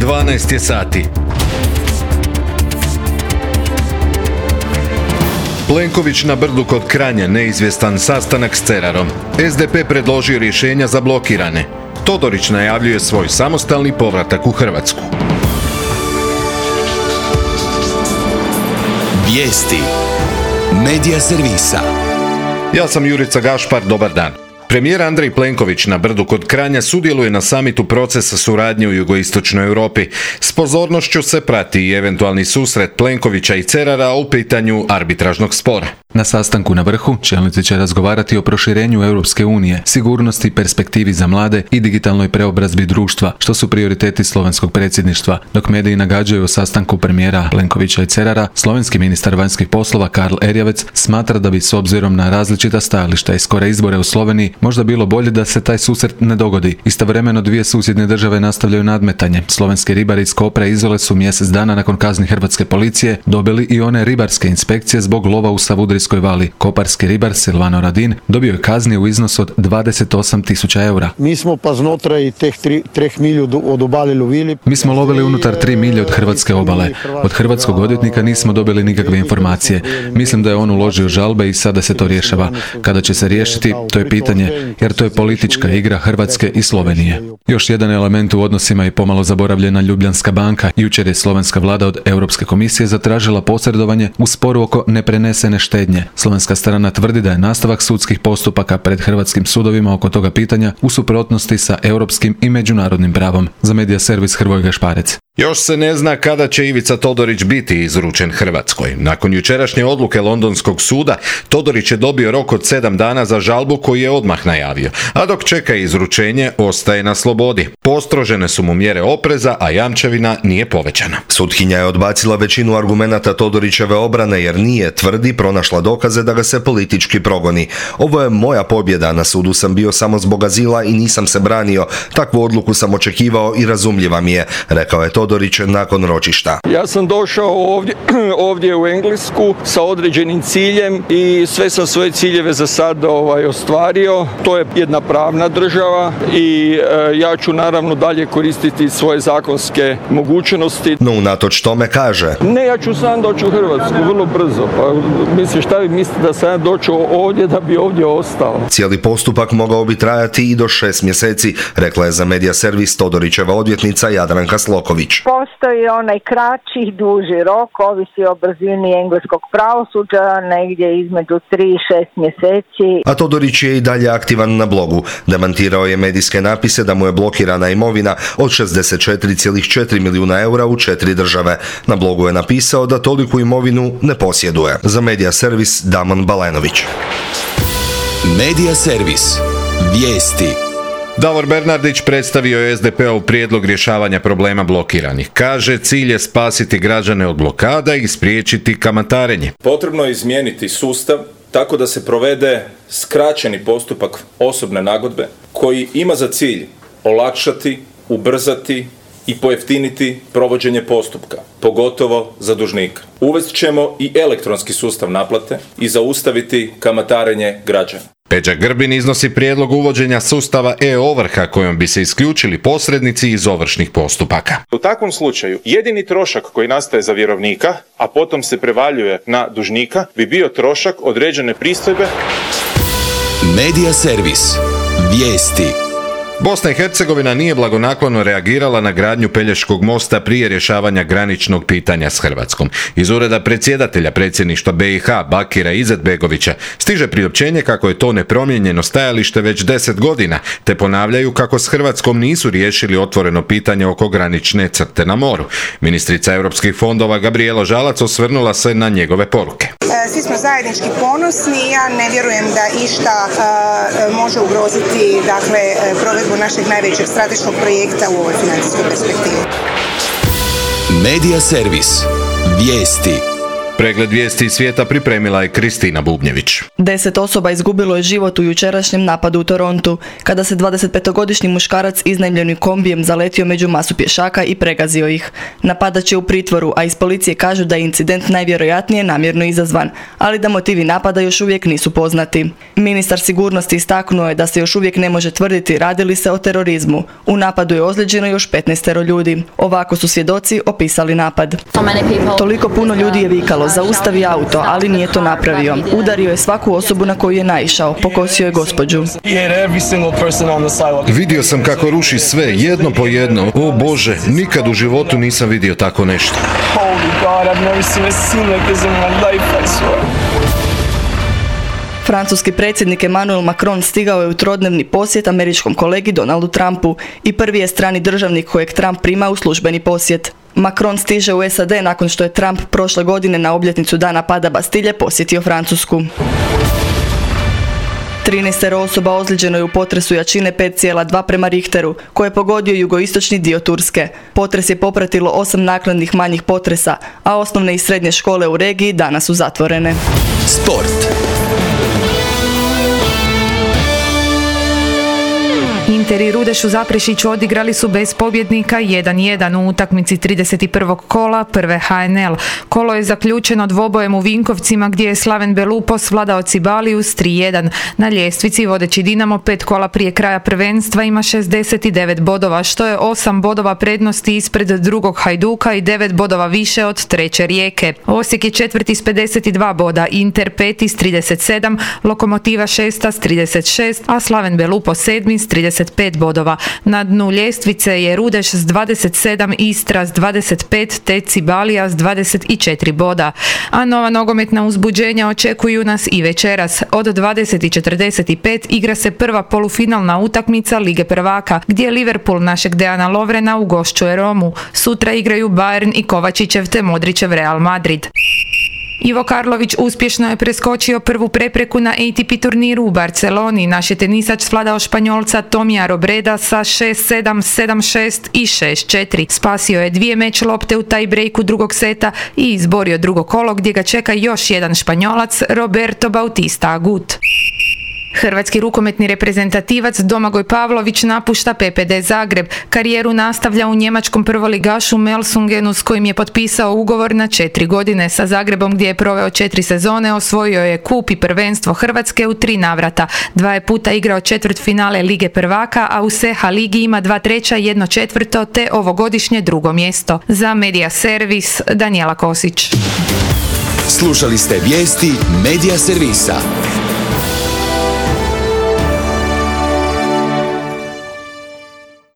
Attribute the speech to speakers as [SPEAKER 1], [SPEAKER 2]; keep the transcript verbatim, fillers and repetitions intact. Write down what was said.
[SPEAKER 1] dvanaest je sati. Plenković na Brdu kod Kranja, neizvjestan sastanak s Cerarom. es de pe predložio rješenja za blokirane. Todorić najavljuje svoj samostalni povratak u Hrvatsku.
[SPEAKER 2] Vijesti Medija servisa.
[SPEAKER 1] Ja sam Jurica Gašpar, dobar dan. Premijer Andrej Plenković na Brdu kod Kranja sudjeluje na samitu procesa suradnje u jugoistočnoj Europi. S pozornošću se prati i eventualni susret Plenkovića i Cerara u pitanju arbitražnog spora.
[SPEAKER 3] Na sastanku na vrhu čelnici će razgovarati o proširenju Europske unije, sigurnosti, perspektivi za mlade i digitalnoj preobrazbi društva, što su prioriteti slovenskog predsjedništva. Dok mediji nagađaju o sastanku premijera Plenkovića i Cerara, slovenski ministar vanjskih poslova Karl Erjavec smatra da bi s obzirom na različita stajališta i skore izbore u Sloveniji možda bilo bolje da se taj susret ne dogodi. Istovremeno dvije susjedne države nastavljaju nadmetanje. Slovenski ribari iz Kopra i Izole su mjesec dana nakon kazni hrvatske policije dobili i one ribarske inspekcije zbog lova u Savudrijskoj vali. Koparski ribar Silvano Radin dobio je kazni u iznosu od dvadeset osam tisuća eura.
[SPEAKER 4] Mi smo pa znotraj teh treh milju od obale lovili.
[SPEAKER 3] Mi smo lovili unutar tri milje od hrvatske obale. Od hrvatskog odvjetnika nismo dobili nikakve informacije. Mislim da je on uložio žalbe i sada se to rješava. Kada će se riješiti, to je pitanje, jer to je politička igra Hrvatske i Slovenije. Još jedan element u odnosima je pomalo zaboravljena Ljubljanska banka. Jučer je slovenska vlada od Europske komisije zatražila posredovanje u sporu oko neprenesene štednje. Slovenska strana tvrdi da je nastavak sudskih postupaka pred hrvatskim sudovima oko toga pitanja u suprotnosti sa europskim i međunarodnim pravom. Za Medija servis Hrvoje Gašparec.
[SPEAKER 1] Još se ne zna kada će Ivica Todorić biti izručen Hrvatskoj. Nakon jučerašnje odluke Londonskog suda, Todorić je dobio rok od sedam dana za žalbu koju je odmah najavio, a dok čeka izručenje, ostaje na slobodi. Postrožene su mu mjere opreza, a jamčevina nije povećana.
[SPEAKER 5] Sutkinja je odbacila većinu argumenata Todorićeve obrane jer nije, tvrdi, pronašla dokaze da ga se politički progoni. Ovo je moja pobjeda, na sudu sam bio samo zbog azila i nisam se branio. Takvu odluku sam očekivao i razumljiva mi je, rekao je Todorić nakon ročišta.
[SPEAKER 6] Ja sam došao ovdje, ovdje u Englesku sa određenim ciljem i sve sam svoje ciljeve za sad ovaj, ostvario. To je jedna pravna država i e, ja ću naravno dalje koristiti svoje zakonske mogućnosti.
[SPEAKER 5] No unatoč tome kaže:
[SPEAKER 6] Ne, ja ću sam doći u Hrvatsku vrlo brzo. Pa mislim, šta vi mislite da sam ja došao ovdje da bi ovdje ostao?
[SPEAKER 5] Cijeli postupak mogao bi trajati i do šest mjeseci, rekla je za Medija servis Todorićeva odvjetnica Jadranka Sloković.
[SPEAKER 7] Postoji onaj kraći i duži rok, ovisi o brzini engleskog pravosuđa, negdje između tri i šest mjeseci.
[SPEAKER 5] A Todorić je i dalje aktivan na blogu. Demantirao je medijske napise da mu je blokirana imovina od šezdeset četiri zarez četiri milijuna eura u četiri države. Na blogu je napisao da toliku imovinu ne posjeduje. Za Medija servis Damon Balenović.
[SPEAKER 2] Medija servis. Vijesti.
[SPEAKER 1] Davor Bernardić predstavio je es de pe-ov prijedlog rješavanja problema blokiranih. Kaže, cilj je spasiti građane od blokada i spriječiti kamatarenje.
[SPEAKER 8] Potrebno je izmijeniti sustav tako da se provede skraćeni postupak osobne nagodbe koji ima za cilj olakšati, ubrzati i pojeftiniti provođenje postupka, pogotovo za dužnika. Uvest ćemo i elektronski sustav naplate i zaustaviti kamatarenje građana.
[SPEAKER 1] Peđa Grbin iznosi prijedlog uvođenja sustava e-ovrha kojom bi se isključili posrednici iz ovršnih postupaka.
[SPEAKER 9] U takvom slučaju jedini trošak koji nastaje za vjerovnika, a potom se prevaljuje na dužnika, bi bio trošak određene pristojbe.
[SPEAKER 2] Medija servis. Vijesti.
[SPEAKER 1] Bosna i Hercegovina nije blagonaklono reagirala na gradnju Pelješkog mosta prije rješavanja graničnog pitanja s Hrvatskom. Iz ureda predsjedatelja predsjedništva be i ha Bakira Izetbegovića stiže priopćenje kako je to nepromijenjeno stajalište već deset godina, te ponavljaju kako s Hrvatskom nisu riješili otvoreno pitanje oko granične crte na moru. Ministrica europskih fondova Gabrijela Žalac osvrnula se na njegove poruke.
[SPEAKER 10] Svi smo zajednički ponosni, ja ne vjerujem da išta uh, može ugroziti dakle, provedbu našeg najvećeg strateškog projekta u ovoj financijskoj perspektivi.
[SPEAKER 2] Medija servis. Vijesti.
[SPEAKER 1] Pregled vijesti iz svijeta pripremila je Kristina Bubnjević.
[SPEAKER 11] Deset osoba izgubilo je život u jučerašnjem napadu u Torontu, kada se dvadesetpetogodišnji muškarac iznajmljenim kombijem zaletio među masu pješaka i pregazio ih. Napadač je u pritvoru, a iz policije kažu da je incident najvjerojatnije namjerno izazvan, ali da motivi napada još uvijek nisu poznati. Ministar sigurnosti istaknuo je da se još uvijek ne može tvrditi radi li se o terorizmu. U napadu je ozlijeđeno još petnaestero ljudi. Ovako su svjedoci opisali napad. Toliko puno ljudi je vikalo, zaustavi auto, ali nije to napravio. Udario je svaku osobu na koju je naišao, pokosio je gospođu.
[SPEAKER 1] Vidio sam kako ruši sve, jedno po jedno. O Bože, nikad u životu nisam vidio tako nešto.
[SPEAKER 11] Francuski predsjednik Emmanuel Macron stigao je u trodnevni posjet američkom kolegi Donaldu Trumpu i prvi je strani državnik kojeg Trump prima u službeni posjet. Macron stiže u S A D nakon što je Trump prošle godine na obljetnicu dana pada Bastilje posjetio Francusku. trinaestero osoba ozlijeđeno je u potresu jačine pet zarez dva prema Richteru, koji je pogodio jugoistočni dio Turske. Potres je popratilo osam naknadnih manjih potresa, a osnovne i srednje škole u regiji danas su zatvorene.
[SPEAKER 2] Sport.
[SPEAKER 12] Inter i Rudeš u Zaprešiću odigrali su bez pobjednika jedan jedan u utakmici trideset prvog kola prve H N L. Kolo je zaključeno dvobojem u Vinkovcima gdje je Slaven Belupo svladao Cibaliju s tri jedan. Na ljestvici vodeći Dinamo pet kola prije kraja prvenstva ima šezdeset devet bodova, što je osam bodova prednosti ispred drugog Hajduka i devet bodova više od treće Rijeke. Osijek je četvrti s pedeset dva boda, Inter peti s trideset sedam, Lokomotiva šesta s trideset šest, a Slaven Belupo sedmi s trideset pet bodova. Na dnu ljestvice je Rudeš s dvadeset sedam, Istra s dvadeset pet te Cibalija s dvadeset četiri boda. A nova nogometna uzbuđenja očekuju nas i večeras. Od dvadeset četrdeset pet igra se prva polufinalna utakmica Lige prvaka, gdje Liverpool našeg Dejana Lovrena ugošćuje Romu. Sutra igraju Bayern i Kovačićev te Modrićev Real Madrid. Ivo Karlović uspješno je preskočio prvu prepreku na A T P turniru u Barceloni. Naš je tenisač svladao Španjolca Tomija Robreda sa šest sedam, sedam šest i šest četiri. Spasio je dvije meč lopte u taj breaku drugog seta i izborio drugo kolo gdje ga čeka još jedan Španjolac, Roberto Bautista Agut. Hrvatski rukometni reprezentativac Domagoj Pavlović napušta P P D Zagreb. Karijeru nastavlja u njemačkom prvoligašu Melsungenu s kojim je potpisao ugovor na četiri godine. Sa Zagrebom gdje je proveo četiri sezone osvojio je kup i prvenstvo Hrvatske u tri navrata. Dva je puta igrao četvrtfinale Lige prvaka, a u S H ligi ima dva treća, jedno četvrto te ovogodišnje drugo mjesto. Za Media Servis Danijela Kosić.
[SPEAKER 2] Slušali ste vijesti Media Servisa.